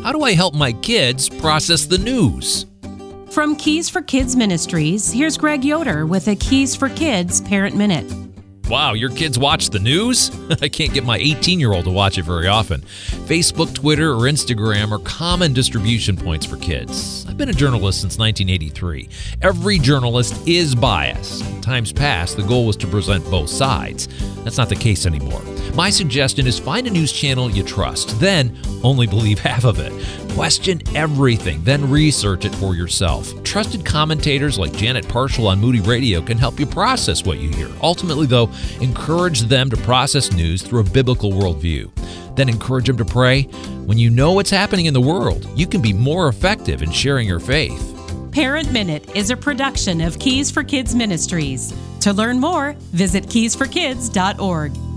How do I help my kids process the news? From Keys for Kids Ministries, here's Greg Yoder with a Keys for Kids Parent Minute. Wow, your kids watch the news? I can't get my 18-year-old to watch it very often. Facebook, Twitter, or Instagram are common distribution points for kids. I've been a journalist since 1983. Every journalist is biased. In times past, the goal was to present both sides. That's not the case anymore. My suggestion is find a news channel you trust, then only believe half of it. Question everything, then research it for yourself. Trusted commentators like Janet Parshall on Moody Radio can help you process what you hear. Ultimately, though, encourage them to process news through a biblical worldview. Then encourage them to pray. When you know what's happening in the world, you can be more effective in sharing your faith. Parent Minute is a production of Keys for Kids Ministries. To learn more, visit keysforkids.org.